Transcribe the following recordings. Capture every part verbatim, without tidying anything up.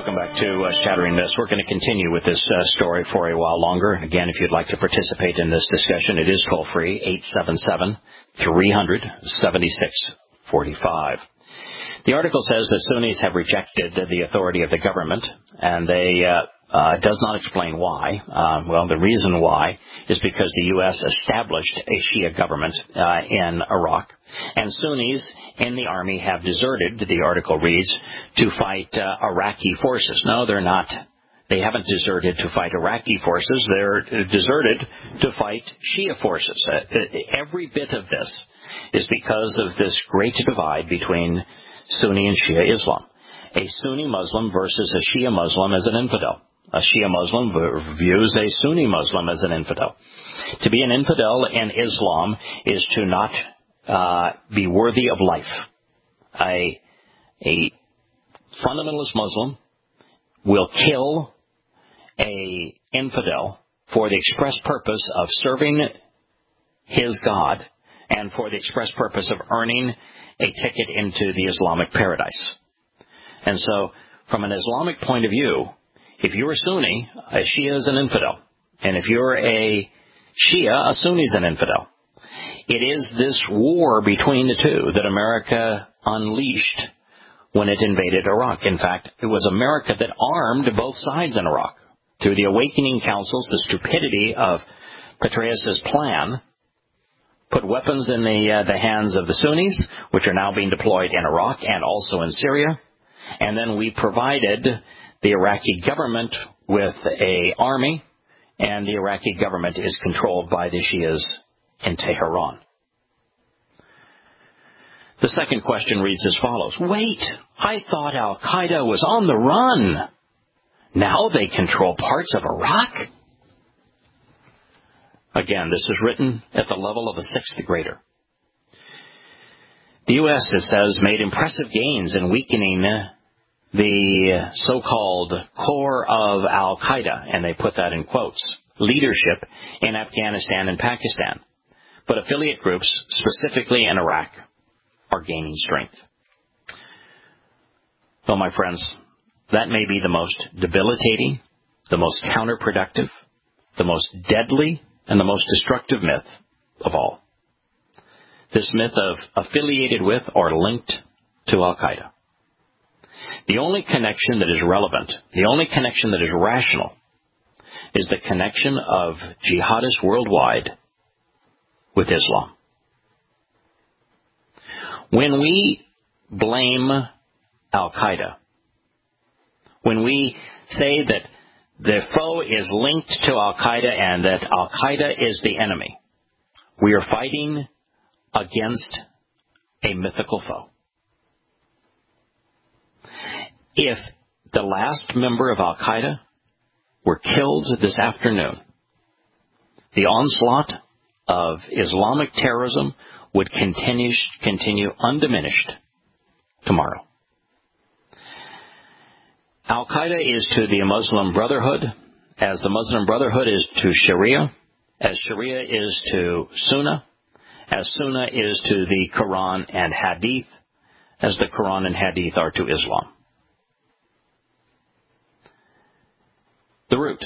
Welcome back to uh, Shattering Myths. We're going to continue with this uh, story for a while longer. Again, if you'd like to participate in this discussion, it is toll-free, eight seven seven, three hundred, seventy-six forty-five. The article says that Sunnis have rejected the authority of the government, and they uh, uh, does not explain why. Uh, well, the reason why is because the U S established a Shia government uh, in Iraq, and Sunnis in the army have deserted, the article reads, to fight uh, Iraqi forces. No, they're not. They haven't deserted to fight Iraqi forces. They're deserted to fight Shia forces. Uh, every bit of this is because of this great divide between Sunni and Shia Islam. A Sunni Muslim versus a Shia Muslim as an infidel. A Shia Muslim views a Sunni Muslim as an infidel. To be an infidel in Islam is to not uh, be worthy of life. A, a fundamentalist Muslim will kill a infidel for the express purpose of serving his God and for the express purpose of earning a ticket into the Islamic paradise. And so, from an Islamic point of view, if you're a Sunni, a Shia is an infidel. And if you're a Shia, a Sunni is an infidel. It is this war between the two that America unleashed when it invaded Iraq. In fact, it was America that armed both sides in Iraq. Through the awakening councils, the stupidity of Petraeus' plan put weapons in the uh, the hands of the Sunnis, which are now being deployed in Iraq and also in Syria. And then we provided the Iraqi government with a army, and the Iraqi government is controlled by the Shias in Tehran. The second question reads as follows. Wait, I thought Al-Qaeda was on the run. Now they control parts of Iraq? Again, this is written at the level of a sixth grader. The U S, it says, made impressive gains in weakening the so-called core of Al-Qaeda, and they put that in quotes, leadership in Afghanistan and Pakistan. But affiliate groups, specifically in Iraq, are gaining strength. Well, my friends, that may be the most debilitating, the most counterproductive, the most deadly, and the most destructive myth of all. This myth of affiliated with or linked to Al-Qaeda. The only connection that is relevant, the only connection that is rational, is the connection of jihadists worldwide with Islam. When we blame Al-Qaeda, when we say that the foe is linked to Al-Qaeda and that Al-Qaeda is the enemy, we are fighting against a mythical foe. If the last member of Al-Qaeda were killed this afternoon, the onslaught of Islamic terrorism would continue, continue undiminished tomorrow. Al-Qaeda is to the Muslim Brotherhood as the Muslim Brotherhood is to Sharia, as Sharia is to Sunnah, as Sunnah is to the Quran and Hadith, as the Quran and Hadith are to Islam. The root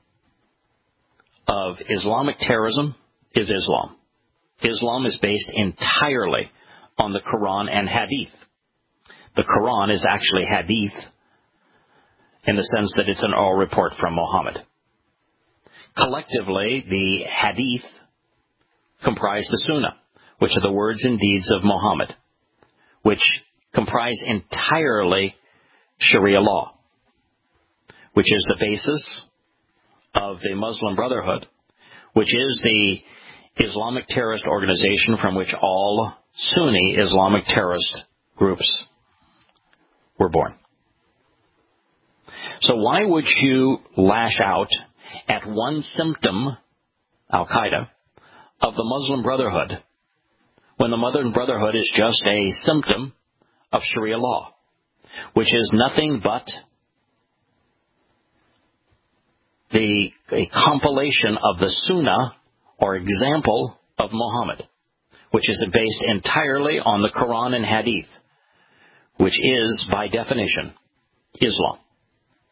of Islamic terrorism is Islam. Islam is based entirely on the Quran and Hadith. The Quran is actually Hadith in the sense that it's an oral report from Muhammad. Collectively, the Hadith comprise the Sunnah, which are the words and deeds of Muhammad, which comprise entirely Sharia law, which is the basis of the Muslim Brotherhood, which is the Islamic terrorist organization from which all Sunni Islamic terrorist groups were born. So why would you lash out at one symptom, Al-Qaeda, of the Muslim Brotherhood, when the Muslim Brotherhood is just a symptom of Sharia law, which is nothing but the a compilation of the Sunnah or example of Muhammad, which is based entirely on the Quran and Hadith, which is, by definition, Islam.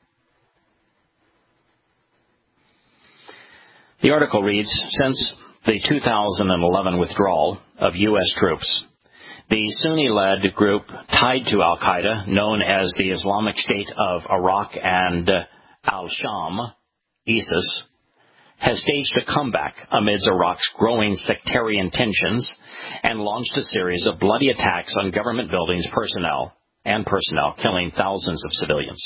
The article reads, since the two thousand eleven withdrawal of U S troops, the Sunni-led group tied to al-Qaeda, known as the Islamic State of Iraq and al-Sham, ISIS, has staged a comeback amidst Iraq's growing sectarian tensions and launched a series of bloody attacks on government buildings, personnel, and personnel, killing thousands of civilians.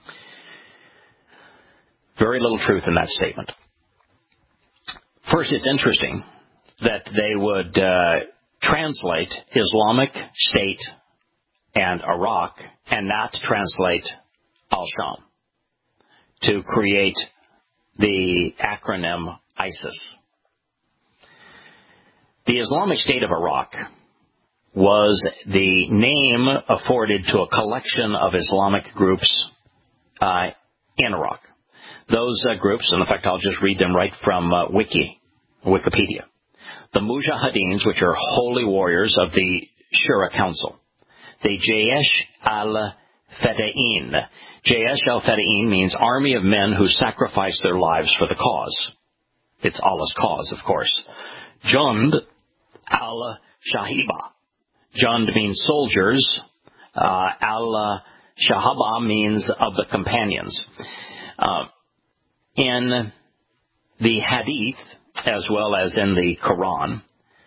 Very little truth in that statement. First, it's interesting that they would uh, translate Islamic State and Iraq and not translate al-Sham to create the acronym ISIS. The Islamic State of Iraq was the name afforded to a collection of Islamic groups uh, in Iraq. Those uh, groups, and in fact I'll just read them right from uh, Wiki, Wikipedia. The Mujahideens, which are holy warriors of the Shura Council. The Jaysh al-Feda'in. Jaysh al-Feda'in means army of men who sacrifice their lives for the cause. It's Allah's cause, of course. Jund al-Shahiba. Jund means soldiers. Uh, al-Shahaba means of the companions. Uh, in the Hadith, as well as in the Quran,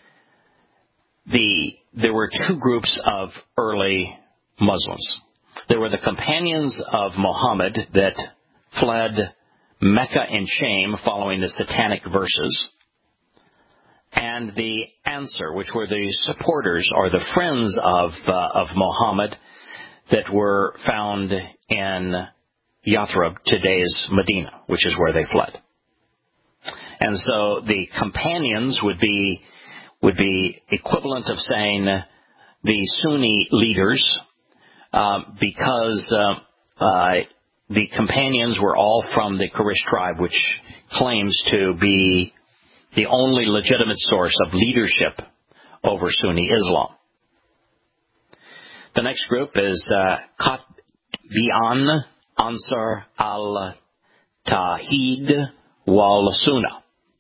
the there were two groups of early Muslims. There were the companions of Muhammad that fled Mecca in shame following the satanic verses, and the Ansar, which were the supporters or the friends of uh, of Muhammad that were found in Yathrib, today's Medina, which is where they fled. And so the companions would be would be equivalent of saying the Sunni leaders, uh, because uh, uh, the companions were all from the Quraysh tribe, which claims to be the only legitimate source of leadership over Sunni Islam. The next group is uh, Qatbi'an Ansar al-Tawhid wal-Sunnah.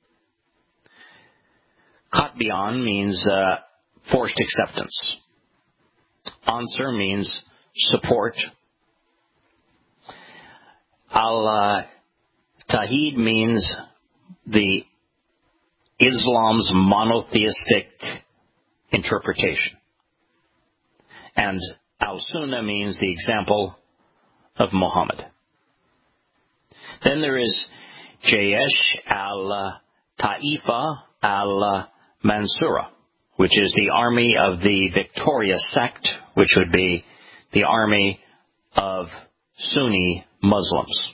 Qatbi'an means uh, forced acceptance. Ansar means support. Al-Tawhid means the Islam's monotheistic interpretation. And al-Sunnah means the example of Muhammad. Then there is Jaysh al-Ta'ifa al-Mansura, which is the army of the victorious sect, which would be the army of Sunni Muslims.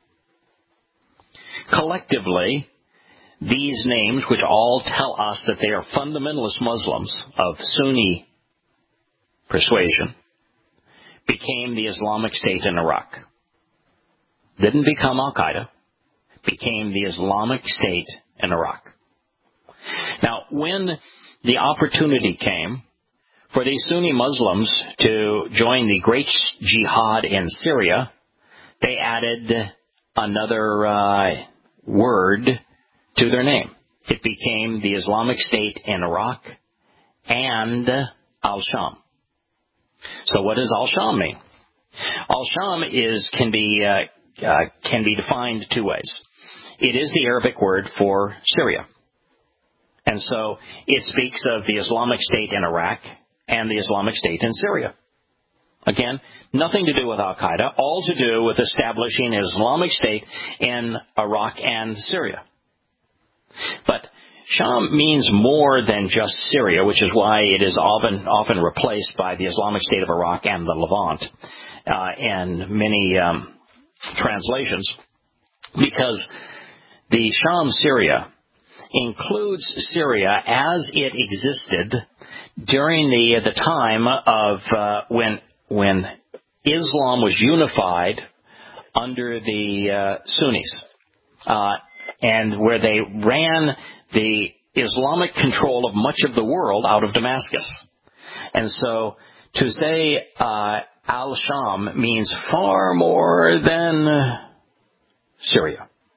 Collectively, these names, which all tell us that they are fundamentalist Muslims of Sunni persuasion, became the Islamic State in Iraq. Didn't become Al-Qaeda, became the Islamic State in Iraq. Now, when the opportunity came for these Sunni Muslims to join the great jihad in Syria, they added another uh, word to their name. It became the Islamic State in Iraq and al-Sham. So what does al-Sham mean? Al-Sham is can be uh, uh, can be defined two ways. It is the Arabic word for Syria. And so it speaks of the Islamic State in Iraq and the Islamic State in Syria. Again, nothing to do with Al-Qaeda, all to do with establishing an Islamic State in Iraq and Syria. But Sham means more than just Syria, which is why it is often often replaced by the Islamic State of Iraq and the Levant uh, in many um, translations, because the Sham Syria includes Syria as it existed during the the time of uh, when when Islam was unified under the uh, Sunnis, uh, and where they ran the Islamic control of much of the world out of Damascus. And so to say uh, al-Sham means far more than Syria.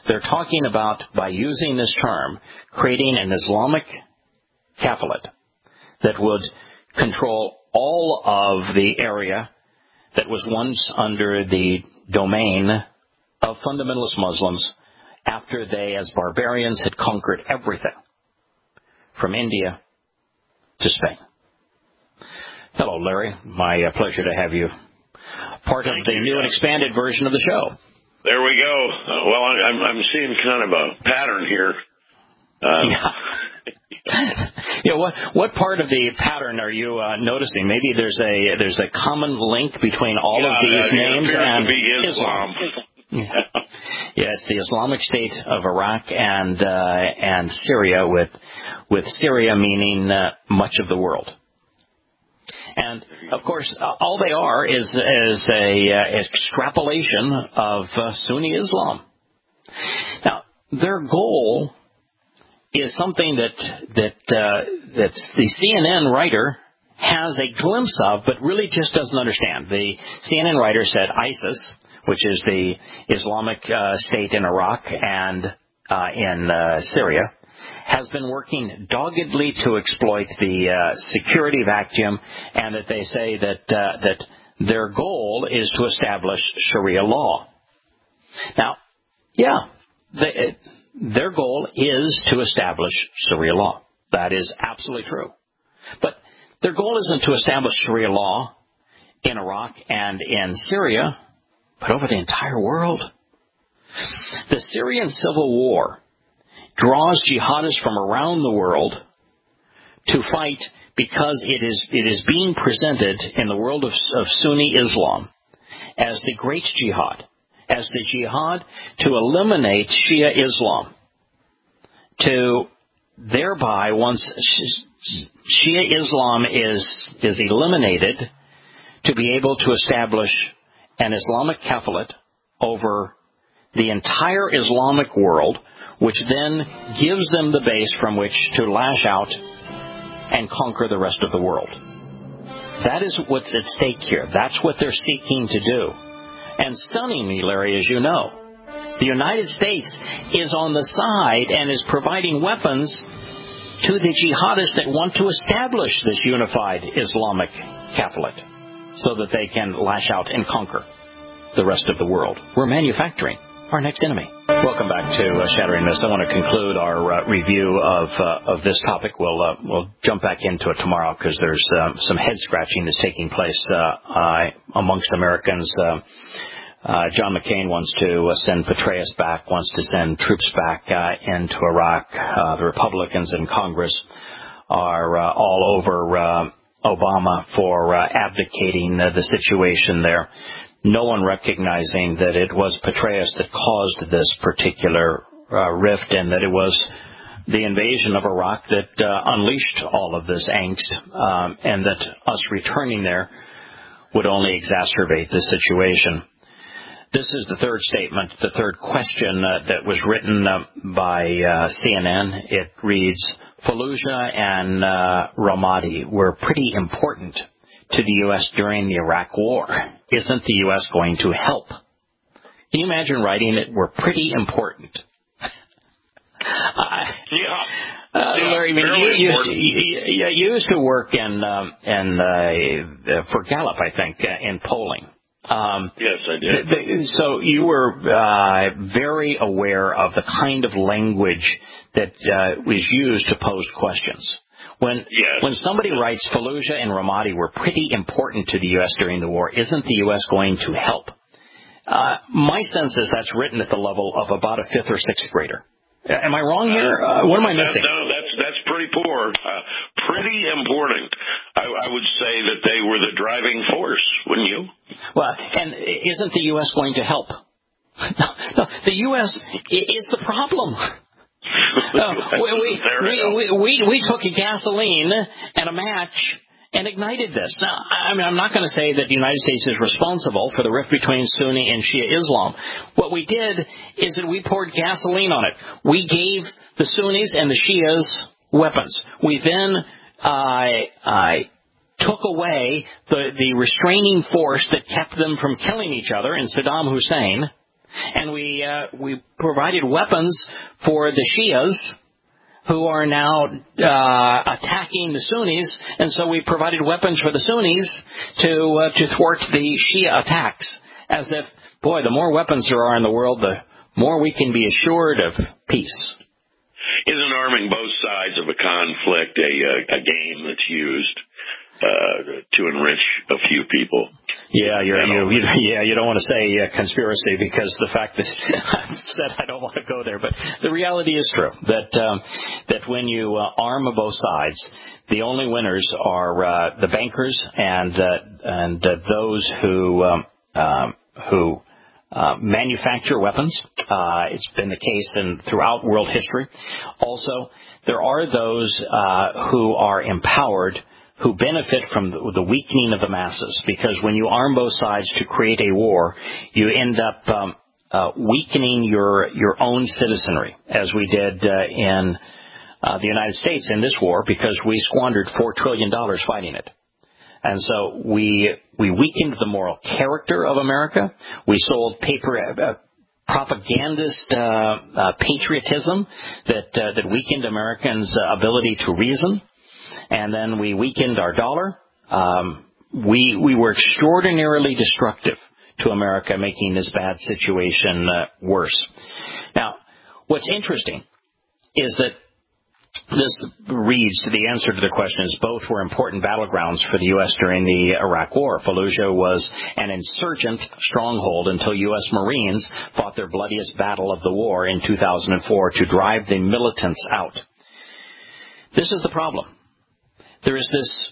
They're talking about, by using this term, creating an Islamic caliphate that would control all of the area that was once under the domain of fundamentalist Muslims after they, as barbarians, had conquered everything from India to Spain. Hello, Larry. My uh, pleasure to have you part Thank of the you, new yeah. and expanded version of the show. There we go. Uh, well, I'm, I'm seeing kind of a pattern here. Um, yeah. yeah. What what part of the pattern are you uh, noticing? Maybe there's a there's a common link between all yeah, of these uh, names and Islam. Islam. Yeah. yeah, it's the Islamic State of Iraq and uh, and Syria, with with Syria meaning uh, much of the world. And, of course, uh, all they are is, is a uh, extrapolation of uh, Sunni Islam. Now, their goal is something that that uh, that the C N N writer has a glimpse of, but really just doesn't understand. The C N N writer said ISIS, which is the Islamic uh, State in Iraq and uh, in uh, Syria, has been working doggedly to exploit the uh, security vacuum, and that they say that uh, that their goal is to establish Sharia law. Now, yeah, they, their goal is to establish Sharia law. That is absolutely true. But their goal isn't to establish Sharia law in Iraq and in Syria, but over the entire world. The Syrian civil war draws jihadists from around the world to fight because it is it is being presented in the world of, of Sunni Islam as the great jihad, as the jihad to eliminate Shia Islam, to thereby, once Shia Islam is is eliminated, to be able to establish an Islamic caliphate over the entire Islamic world, which then gives them the base from which to lash out and conquer the rest of the world. That is what's at stake here. That's what they're seeking to do. And stunningly, Larry, as you know, the United States is on the side and is providing weapons to the jihadists that want to establish this unified Islamic caliphate so that they can lash out and conquer the rest of the world. We're manufacturing our next enemy. Welcome back to uh, Shattering Myths. I want to conclude our uh, review of uh, of this topic. We'll uh, we'll jump back into it tomorrow because there's uh, some head scratching that's taking place uh, uh, amongst Americans. Uh, uh, John McCain wants to uh, send Petraeus back, wants to send troops back uh, into Iraq. Uh, the Republicans in Congress are uh, all over uh, Obama for uh, abdicating uh, the situation there. No one recognizing that it was Petraeus that caused this particular uh, rift, and that it was the invasion of Iraq that uh, unleashed all of this angst, um, and that us returning there would only exacerbate the situation. This is the third statement, the third question uh, that was written uh, by uh, C N N. It reads, Fallujah and uh, Ramadi were pretty important to the U S during the Iraq War. Isn't the U S going to help? Can you imagine writing it? We're pretty important. uh, yeah. Uh, yeah, Larry, I mean, you, used to, you, you used to work in, um, in uh, for Gallup, I think, uh, in polling. Um, yes, I did. The, the, so you were uh, very aware of the kind of language that uh, was used to pose questions. When yes. when somebody writes Fallujah and Ramadi were pretty important to the U S during the war, isn't the U S going to help? Uh, my sense is that's written at the level of about a fifth or sixth grader. Am I wrong here? Uh, what am I missing? No, that's that's pretty poor. Uh, pretty important. I, I would say that they were the driving force, wouldn't you? Well, and isn't the U S going to help? No, no, the U S is the problem. No, we, we, we, we, we took a gasoline and a match and ignited this. Now, I mean, I'm not going to say that the United States is responsible for the rift between Sunni and Shia Islam. What we did is that we poured gasoline on it. We gave the Sunnis and the Shias weapons. We then uh, uh, took away the, the restraining force that kept them from killing each other in Saddam Hussein. And we uh, we provided weapons for the Shias, who are now uh, attacking the Sunnis, and so we provided weapons for the Sunnis to uh, to thwart the Shia attacks, as if, boy, the more weapons there are in the world, the more we can be assured of peace. Isn't arming both sides of a conflict a, a, a game that's used uh, to enrich a few people? Yeah, you're, you, you, yeah, you don't want to say uh, conspiracy, because the fact that I've said I don't want to go there, but the reality is true, that um, that when you uh, arm both sides, the only winners are uh, the bankers and uh, and uh, those who um, um, who uh, manufacture weapons. Uh, it's been the case in throughout world history. Also, there are those uh, who are empowered, who benefit from the weakening of the masses, because when you arm both sides to create a war, you end up um, uh, weakening your your own citizenry, as we did uh, in uh, the United States in this war, because we squandered four trillion dollars fighting it. And so we we weakened the moral character of America. We sold paper uh, propagandist uh, uh, patriotism that uh, that weakened Americans' uh, ability to reason. And then we weakened our dollar. Um, we we were extraordinarily destructive to America, making this bad situation uh, worse. Now, what's interesting is that this reads to the answer to the question is both were important battlegrounds for the U S during the Iraq War. Fallujah was an insurgent stronghold until U S Marines fought their bloodiest battle of the war in two thousand four to drive the militants out. This is the problem. There is this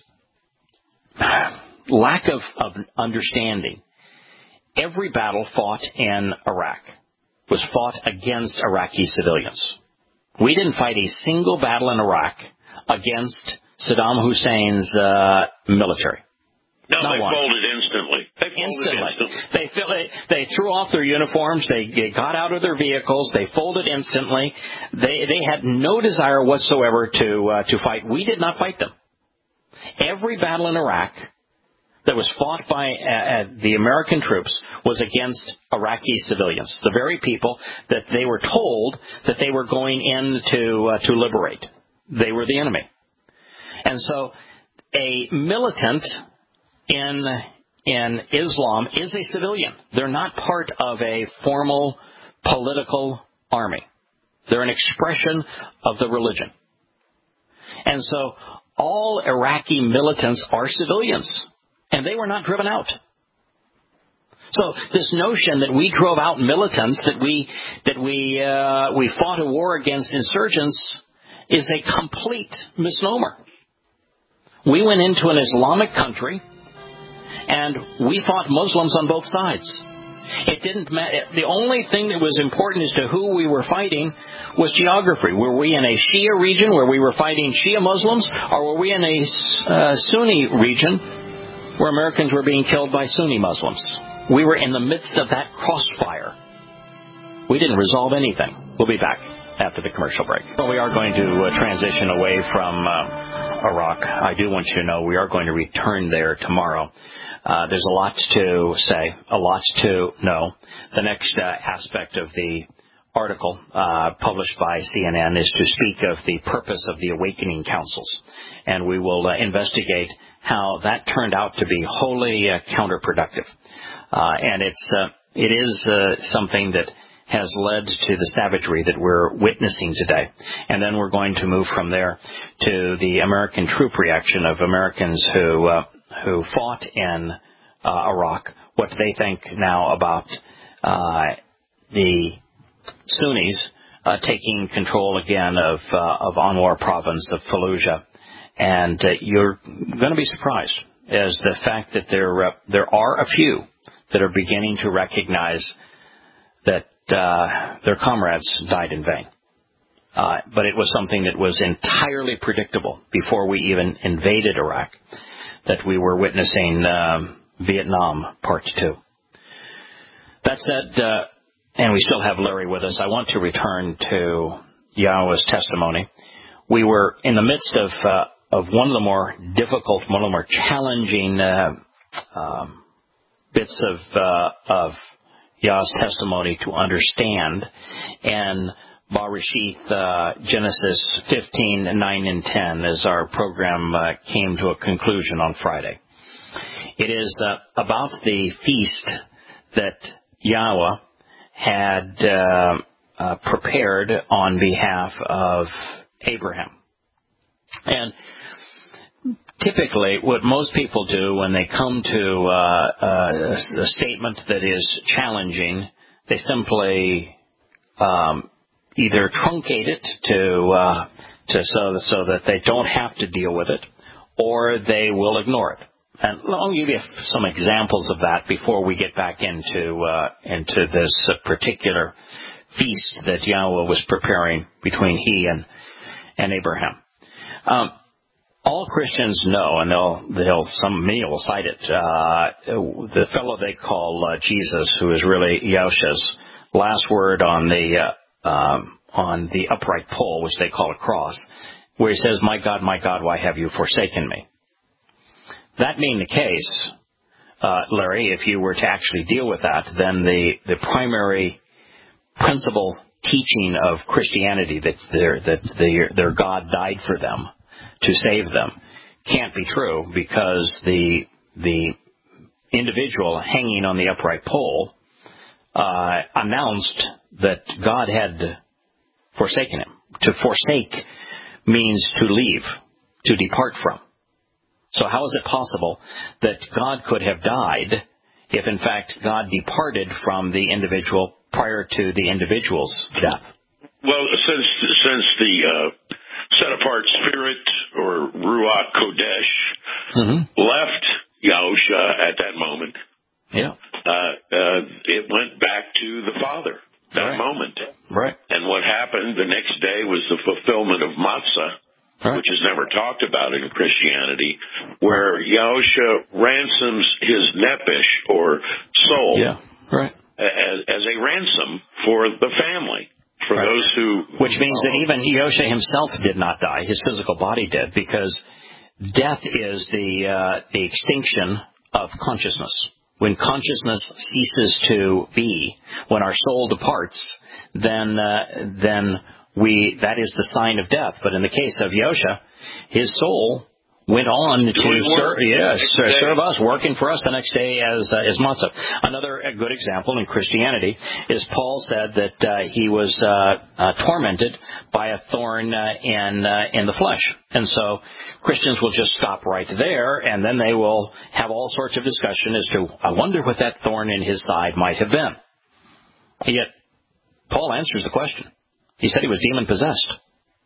lack of, of understanding. Every battle fought in Iraq was fought against Iraqi civilians. We didn't fight a single battle in Iraq against Saddam Hussein's uh, military. No, Not they one. folded instantly. They folded instantly. instantly. They, they, they threw off their uniforms. They, they got out of their vehicles. They folded instantly. They, they had no desire whatsoever to uh, to fight. We did not fight them. Every battle in Iraq that was fought by uh, the American troops was against Iraqi civilians, the very people that they were told that they were going in to, uh, to liberate. They were the enemy. And so a militant in, in Islam is a civilian. They're not part of a formal political army. They're an expression of the religion. And so all Iraqi militants are civilians, and they were not driven out. So this notion that we drove out militants, that we that we uh, we fought a war against insurgents, is a complete misnomer. We went into an Islamic country, and we fought Muslims on both sides. It didn't matter. The only thing that was important as to who we were fighting was geography. Were we in a Shia region where we were fighting Shia Muslims, or were we in a uh, Sunni region where Americans were being killed by Sunni Muslims? We were in the midst of that crossfire. We didn't resolve anything. We'll be back after the commercial break. Well, we are going to uh, transition away from uh, Iraq. I do want you to know we are going to return there tomorrow. Uh, there's a lot to say, a lot to know. The next uh, aspect of the article uh, published by C N N is to speak of the purpose of the awakening councils. And we will uh, investigate how that turned out to be wholly uh, counterproductive. Uh, and it's uh, it is uh, something that has led to the savagery that we're witnessing today. And then we're going to move from there to the American troop reaction of Americans who uh, who fought in uh, Iraq, what they think now about uh, the Sunnis uh, taking control again of uh, of Anwar province of Fallujah. And uh, you're going to be surprised as the fact that there uh, there are a few that are beginning to recognize that uh, their comrades died in vain. Uh, but it was something that was entirely predictable before we even invaded Iraq, that we were witnessing um, Vietnam Part two. That said, uh, and we still have Larry with us, I want to return to Yahweh's testimony. We were in the midst of uh, of one of the more difficult, one of the more challenging uh, um, bits of uh, of Yah's testimony to understand. And Bereshith, uh, Genesis fifteen, nine and ten, as our program uh, came to a conclusion on Friday. It is uh, about the feast that Yahweh had uh, uh, prepared on behalf of Abraham. And typically, what most people do when they come to uh, a, a statement that is challenging, they simply um, either truncate it to uh, to so so that they don't have to deal with it, or they will ignore it. And I'll give you some examples of that before we get back into uh, into this uh, particular feast that Yahweh was preparing between he and and Abraham. Um, all Christians know, and they'll they'll some many will cite it. Uh, the fellow they call uh, Jesus, who is really Yahushua's last word on the uh, um, on the upright pole, which they call a cross, where he says, "My God, my God, why have you forsaken me?" That being the case, uh, Larry, if you were to actually deal with that, then the, the primary principal teaching of Christianity, that their, that their, their God died for them to save them, can't be true, because the the individual hanging on the upright pole uh, announced that God had forsaken him. To forsake means to leave, to depart from. So how is it possible that God could have died if, in fact, God departed from the individual prior to the individual's death? Well, since since the uh, set-apart spirit, or Ruach Kodesh, mm-hmm. left Yahushua at that moment, yeah, uh, uh, it went back to the Father that right. moment. Right. And what happened the next day was the fulfillment of Matzah, right. which is never talked about in Christianity, where Yahushua ransoms his nephesh, or soul, yeah. right. as, as a ransom for the family, for right. those who... Which means uh, that even Yahushua himself did not die. His physical body did, because death is the uh, the extinction of consciousness. When consciousness ceases to be, when our soul departs, then uh, then we that is the sign of death. But in the case of Yahushua, his soul went on to serve, yes, serve us, working for us the next day as uh, as matzah. Another a good example in Christianity is Paul said that uh, he was uh, uh, tormented by a thorn uh, in uh, in the flesh, and so Christians will just stop right there, and then they will have all sorts of discussion as to, I wonder what that thorn in his side might have been. Yet Paul answers the question. He said he was demon possessed.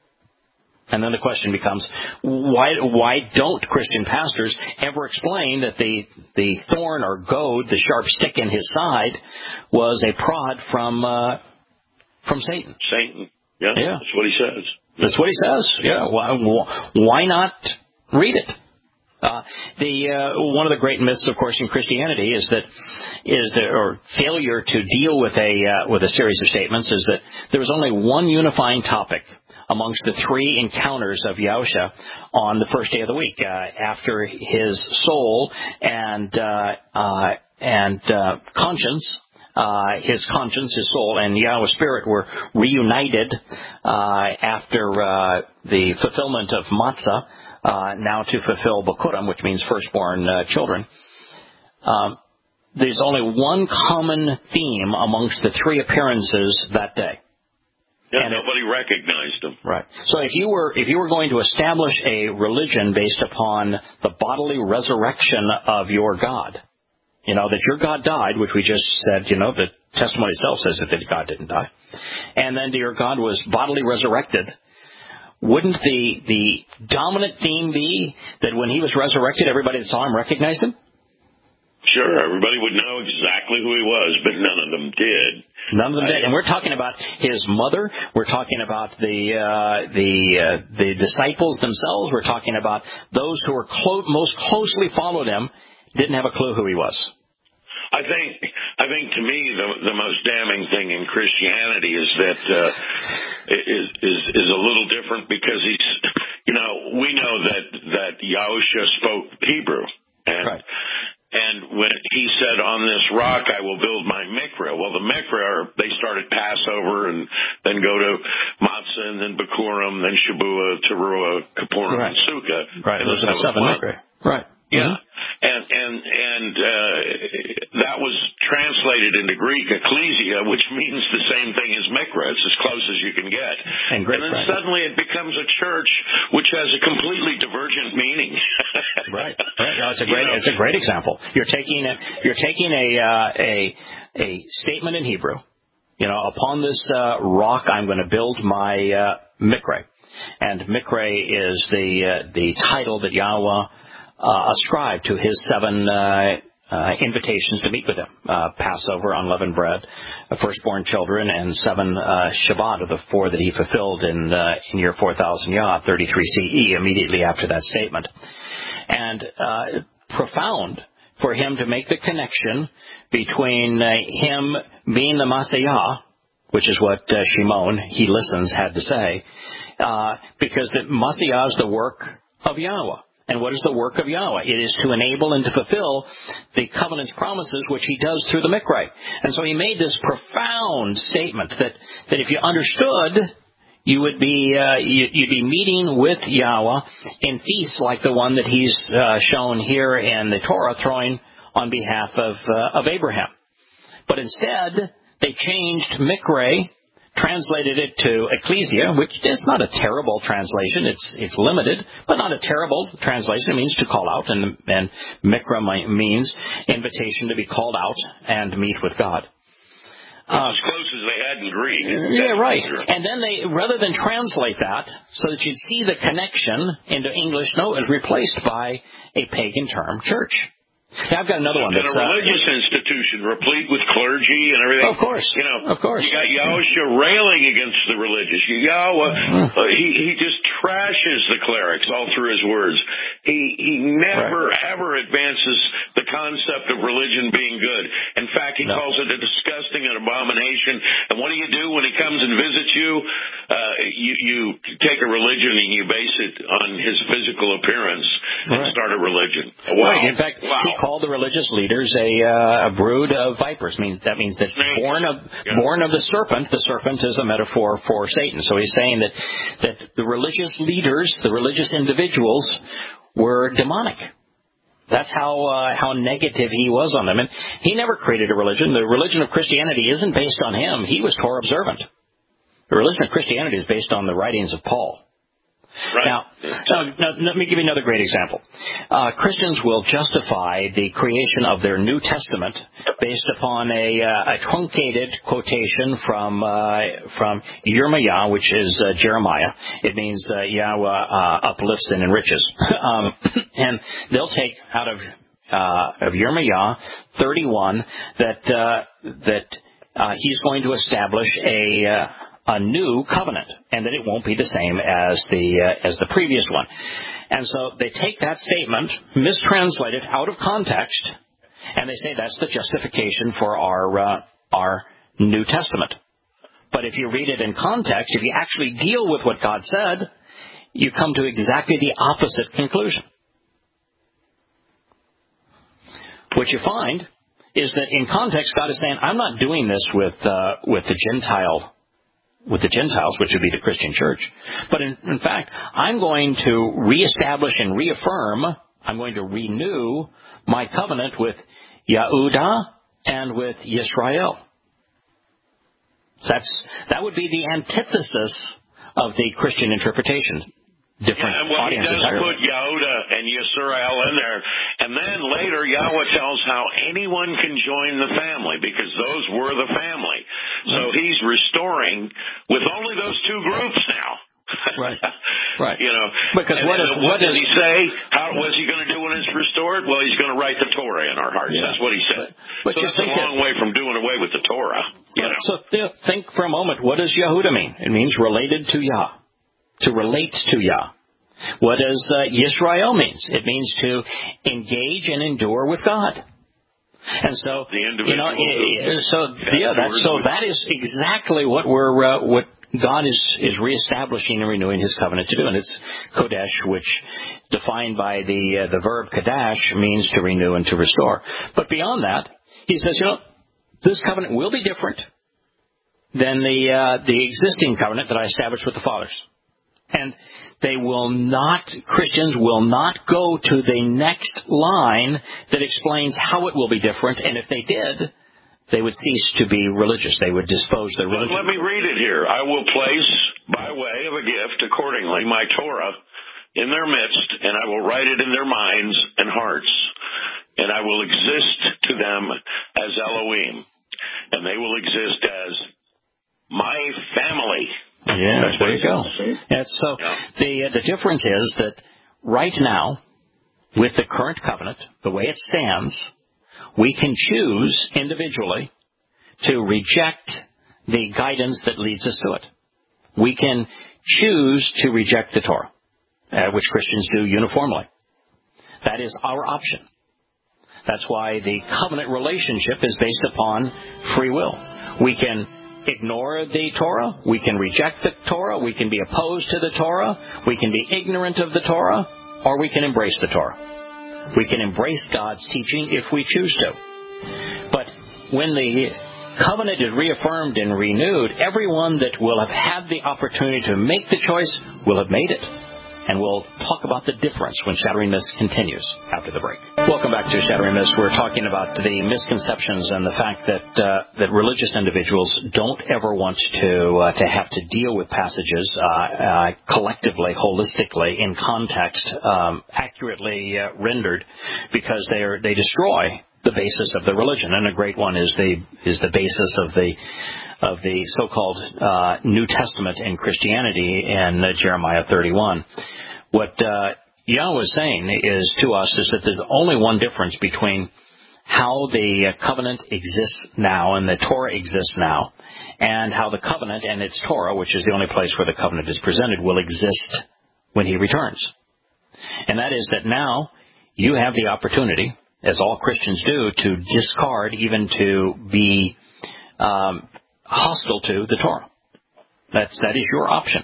And then the question becomes, why why don't Christian pastors ever explain that the the thorn or goad, the sharp stick in his side, was a prod from uh, from Satan? Satan, yeah, yeah, that's what he says. That's what he says. Yeah, why, why not read it? Uh, the uh, one of the great myths, of course, in Christianity is that is the or failure to deal with a uh, with a series of statements is that there is only one unifying topic amongst the three encounters of Yahushua on the first day of the week, uh, after his soul and uh, uh, and uh, conscience, uh, his conscience, his soul, and Yahweh's spirit were reunited uh, after uh, the fulfillment of Matzah, uh, now to fulfill Bakurim, which means firstborn uh, children. Um, there's only one common theme amongst the three appearances that day. Yeah, and nobody it, recognized him. Right. So if you were if you were going to establish a religion based upon the bodily resurrection of your God, you know, that your God died, which we just said, you know, the testimony itself says that God didn't die, and then your God was bodily resurrected, wouldn't the the dominant theme be that when he was resurrected, everybody that saw him recognized him? Sure, everybody would know exactly who he was, but none of them did. None of them did, and we're talking about his mother. We're talking about the uh, the uh, the disciples themselves. We're talking about those who were clo- most closely followed him. Didn't have a clue who he was. I think I think to me the the most damning thing in Christianity is that uh, is is is a little different, because he's you know we know that that Yahushua spoke Hebrew, and. Right. And when he said, on this rock I will build my mikveh. Well, the mikveh, are, they start at Passover and then go to Matzah and then Bikurim, then Shabuah, Teruah, Kippurim, right. and Sukkah. Right, and those are the seven mikveh. Right. Yeah. Mm-hmm. And and and uh, that was translated into Greek, ecclesia, which means the same thing as mikveh. It's as close as you can get. And, great, and then right. suddenly it becomes a church which has a completely divergent meaning. Right. Right. No, it's a great. You know, it's a great example. You're taking a you're taking a uh, a a statement in Hebrew. You know, upon this uh, rock I'm going to build my uh, mikveh, and mikveh is the uh, the title that Yahweh Uh, ascribed to his seven uh, uh, invitations to meet with him. Uh, Passover, unleavened bread, uh, firstborn children, and seven uh, Shabbat of the four that he fulfilled in uh, in year four thousand Yah, thirty-three C E, immediately after that statement. And uh, profound for him to make the connection between uh, him being the Messiah, which is what uh, Shimon, he listens, had to say, uh, because the Messiah is the work of Yahweh. And what is the work of Yahweh? It is to enable and to fulfill the covenant's promises, which he does through the mikveh. And so he made this profound statement that, that if you understood, you would be uh, you, you'd be meeting with Yahweh in feasts like the one that he's uh, shown here in the Torah, throwing on behalf of uh, of Abraham. But instead, they changed mikveh, translated it to ecclesia, which is not a terrible translation. It's it's limited, but not a terrible translation. It means to call out, and, and mikveh means invitation to be called out and meet with God. Uh, as close as they had in Greek. Yeah, right. And then they, rather than translate that so that you'd see the connection into English, no, it was replaced by a pagan term, church. Now, I've got another one. In that's a religious uh, institution, replete with clergy and everything. Of course, you know, of course. You got Yahushua railing against the religious. Yahweh, uh, he he just trashes the clerics all through his words. He he never right. ever advances the concept of religion being good. In fact, he no. calls it a disgusting and abomination. And what do you do when he comes and visits you? Uh, you you take a religion and you base it on his physical appearance and right. start a religion. Wow. Right. In fact, wow. he called the religious leaders a, uh, a brood of vipers. I mean, that means that Snake. born of yeah. born of the serpent. The serpent is a metaphor for Satan. So he's saying that that the religious leaders, the religious individuals, were demonic. That's how uh, how negative he was on them. And he never created a religion. The religion of Christianity isn't based on him. He was Torah observant. The religion of Christianity is based on the writings of Paul. Right. Now, now, now, let me give you another great example. Uh, Christians will justify the creation of their New Testament based upon a, uh, a truncated quotation from uh, from Yirmiah, which is uh, Jeremiah. It means uh, Yahweh uh, uplifts and enriches. um, and they'll take out of uh, of Yirmiah thirty-one that uh, that uh, he's going to establish a uh, a new covenant, and that it won't be the same as the uh, as the previous one. And so they take that statement, mistranslate it out of context, and they say that's the justification for our uh, our New Testament. But if you read it in context, if you actually deal with what God said, you come to exactly the opposite conclusion. What you find is that in context, God is saying, I'm not doing this with uh, with the Gentile with the Gentiles, which would be the Christian church. But in, in fact, I'm going to reestablish and reaffirm, I'm going to renew my covenant with Yehudah and with Yisrael. So that's, that would be the antithesis of the Christian interpretation. Different yeah, and well, audience he does entirely. put Yehudah and Yisrael in there. And then later, Yahweh tells how anyone can join the family, because those were the family. So he's restoring with only those two groups now. Right. Right. You know, because and, what, is, what, what does is, he say? How was he going to do when it's restored? Well, he's going to write the Torah in our hearts. Yeah. That's what he said. But, but so that's a long it, way from doing away with the Torah. You know? So th- think for a moment, what does Yehudah mean? It means related to Yah. To relate to Yah. What does uh, Yisrael means? It means to engage and endure with God. And so, the you know, so yeah, that so that is exactly what we're uh, what God is, is reestablishing and renewing his covenant to do. And it's Kodesh, which, defined by the uh, the verb Kadash, means to renew and to restore. But beyond that, he says, you know, this covenant will be different than the uh, the existing covenant that I established with the fathers. And they will not, Christians will not go to the next line that explains how it will be different. And if they did, they would cease to be religious. They would dispose their religion. Let me read it here. I will place, by way of a gift, accordingly, my Torah in their midst, and I will write it in their minds and hearts. And I will exist to them as Elohim, and they will exist as my family. Yeah, That's there you go. And so yeah. the uh, the difference is that right now, with the current covenant, the way it stands, we can choose individually to reject the guidance that leads us to it. We can choose to reject the Torah, uh, which Christians do uniformly. That is our option. That's why the covenant relationship is based upon free will. We can ignore the Torah. We can reject the Torah. We can be opposed to the Torah. We can be ignorant of the Torah, or we can embrace the Torah. We can embrace God's teaching if we choose to. But when the covenant is reaffirmed and renewed, everyone that will have had the opportunity to make the choice will have made it. And we'll talk about the difference when Shattering Myths continues after the break. Welcome back to Shattering Myths. We're talking about the misconceptions and the fact that uh, that religious individuals don't ever want to uh, to have to deal with passages uh, uh, collectively, holistically, in context, um, accurately uh, rendered, because they are they destroy the basis of the religion. And a great one is the is the basis of the of the so-called uh, New Testament in Christianity in uh, Jeremiah thirty-one. What uh, Yahweh is saying is to us is that there's only one difference between how the uh, covenant exists now and the Torah exists now, and how the covenant and its Torah, which is the only place where the covenant is presented, will exist when he returns. And that is that now you have the opportunity, as all Christians do, to discard, even to be um, hostile to the Torah. That's, that is your option.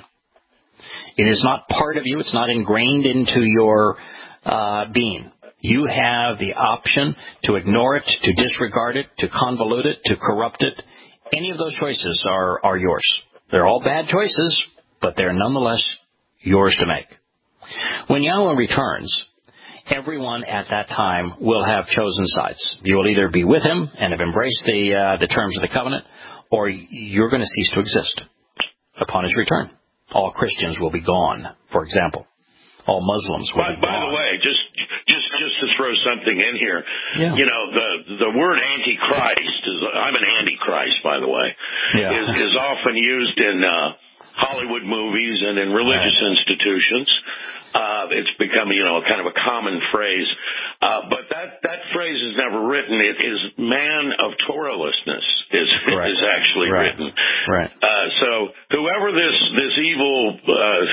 It is not part of you. It's not ingrained into your uh, being. You have the option to ignore it, to disregard it, to convolute it, to corrupt it. Any of those choices are, are yours. They're all bad choices, but they're nonetheless yours to make. When Yahweh returns, everyone at that time will have chosen sides. You will either be with him and have embraced the uh, the terms of the covenant, or you're going to cease to exist upon his return. All Christians will be gone, for example. All Muslims will by, be by gone. By the way, just just just to throw something in here, yeah. you know, the the word Antichrist is, I'm an Antichrist, by the way, yeah. is, is often used in uh, Hollywood movies and in religious right. institutions. Uh, it's become, you know, kind of a common phrase. Uh, but that, that phrase is never written. It is man of Torahlessness is, is actually right. written. Right. Uh, so whoever this, this evil, uh,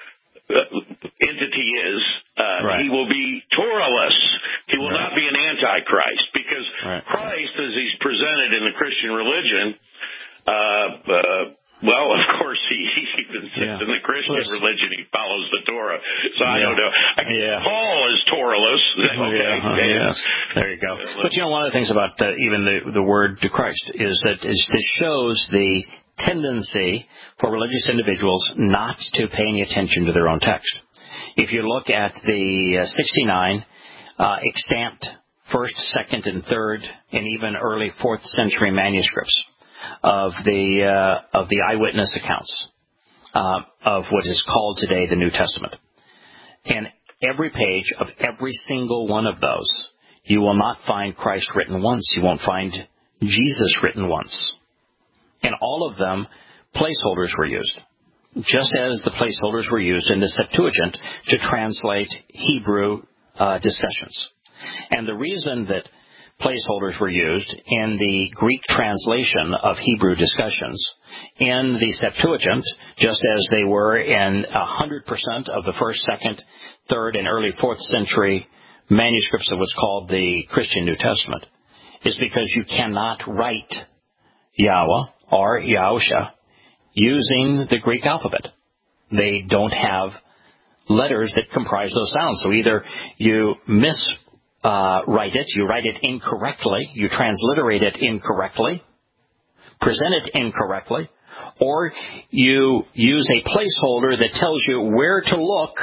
entity is, uh, right. he will be Torahless. He will right. not be an Antichrist, because right. Christ, as he's presented in the Christian religion, uh, uh, well, of course, he, he even says yeah. in the Christian religion he follows the Torah. So I yeah. don't know. I mean, yeah. Paul is Torahless. Okay. Yeah. Uh, yes. There you go. But, you know, one of the things about uh, even the, the word to Christ is that is, this shows the tendency for religious individuals not to pay any attention to their own text. If you look at the uh, sixty-nine uh, extant first, second, and third, and even early fourth century manuscripts of the uh, of the eyewitness accounts uh, of what is called today the New Testament, and every page of every single one of those, you will not find Christ written once. You won't find Jesus written once. In all of them, placeholders were used, just as the placeholders were used in the Septuagint to translate Hebrew uh, discussions. And the reason that placeholders were used in the Greek translation of Hebrew discussions in the Septuagint, just as they were in one hundred percent of the first, second, third, and early fourth century manuscripts of what's called the Christian New Testament, is because you cannot write Yahweh or Yahusha using the Greek alphabet. They don't have letters that comprise those sounds. So either you miswrite uh, it, you write it incorrectly, you transliterate it incorrectly, present it incorrectly, or you use a placeholder that tells you where to look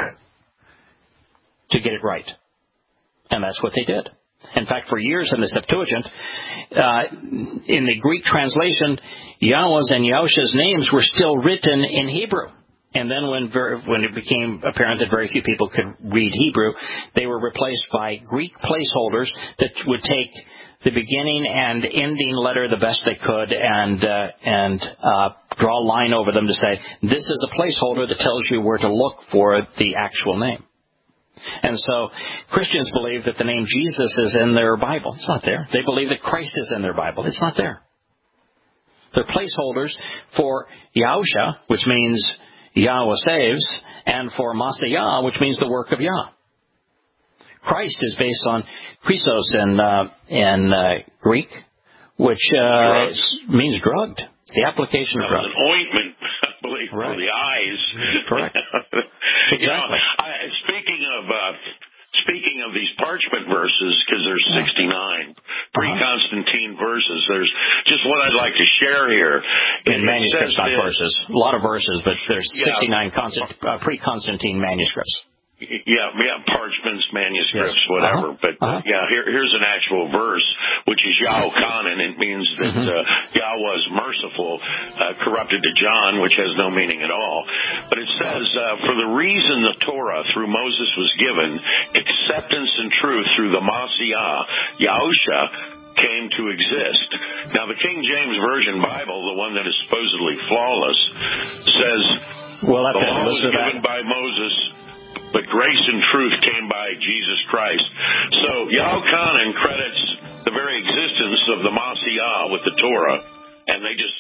to get it right. And that's what they did. In fact, for years in the Septuagint, uh, in the Greek translation, Yahweh's and Yahusha's names were still written in Hebrew. And then when ver- when it became apparent that very few people could read Hebrew, they were replaced by Greek placeholders that would take the beginning and ending letter the best they could and uh, and uh, draw a line over them to say, this is a placeholder that tells you where to look for the actual name. And so Christians believe that the name Jesus is in their Bible. It's not there. They believe that Christ is in their Bible. It's not there. They're placeholders for Yahusha, which means Yahweh saves, and for Masiah, which means the work of Yah. Christ is based on Christos in, uh, in uh, Greek, which uh, means drugged. It's the application of drug. An ointment, I believe, right. For the eyes. Correct. Exactly. You know, I, speaking of uh, speaking of these parchment verses, because there's sixty-nine uh-huh. pre-Constantine verses. There's just what I'd like to share here. In manuscripts, not verses. A lot of verses, but there's sixty-nine yeah. Constant, uh, pre-Constantine manuscripts. Yeah, yeah, parchments, manuscripts, yes. whatever. Uh-huh. But uh-huh. yeah, here, here's an actual verse, which is Yahukanan. It means that mm-hmm. uh, Yahweh is merciful, uh, corrupted to John, which has no meaning at all. But it says, uh, for the reason the Torah through Moses was given, acceptance and truth through the Masiah, Yahusha, came to exist. Now, the King James Version Bible, the one that is supposedly flawless, says, well, the law was given by Moses, but grace and truth came by Jesus Christ. So Yahukanan credits the very existence of the Masiah with the Torah, and they just